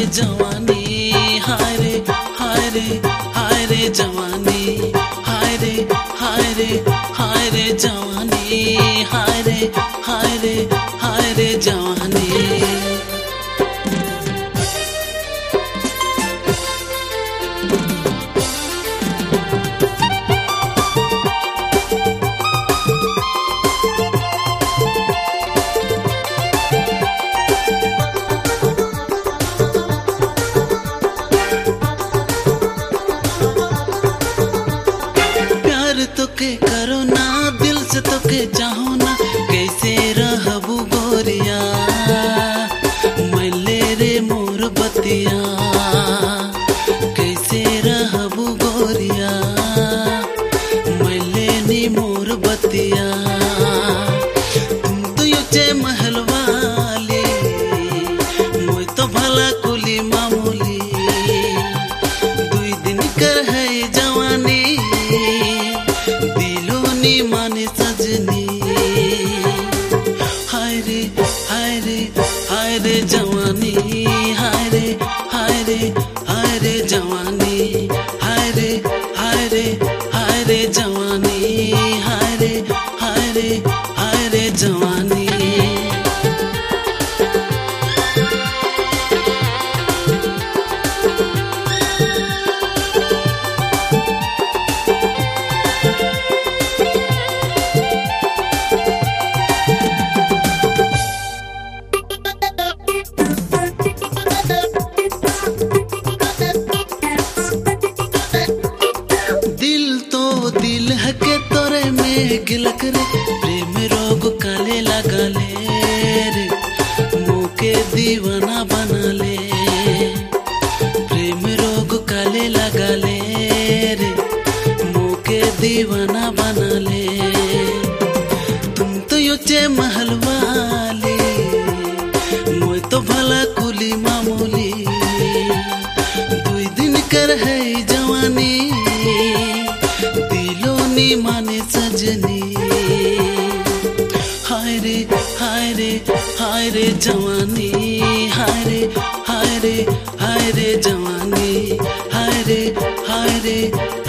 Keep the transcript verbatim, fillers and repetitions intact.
जवानी, हाय रे हाय रे हाय रे जवानी, हाय रे हाय रे हाय रे जवानी, हाय रे हाय रे हाय रे जवानी। तोके करो ना दिल से तोके चाहो ना, कैसे रहबू गोरिया मैले रे मोर बतिया, कैसे रहबू गोरिया मैले नी मोर बतिया। तुम तो यूचे महल वाली, मोय तो भला कुली मामूली, दुई दिन कर है जवानी माने सजनी, हाय रे हाय रे हाय रे जवानी, हाय रे हाय रे हाय रे जवानी, हाय रे हाय रे हाय रे जवानी, हाय रे हाय रे हाय रे जवानी। दिल हके तोरे में गिलक रे, प्रेम रोग काले लगा ले रे, मुके दीवाना बना ले, प्रेम रोग काले लगा ले रे, मुके दीवाना बना ले। तुम तो यूचे महल वाली, मोय तो भला कुली मामूली, दुई दिन कर है जवानी दिलोनी माने सजनी, हाय रे हाय रे हाय रे जवानी, हाय रे हाय रे हाय रे जवानी, हाय रे हाय रे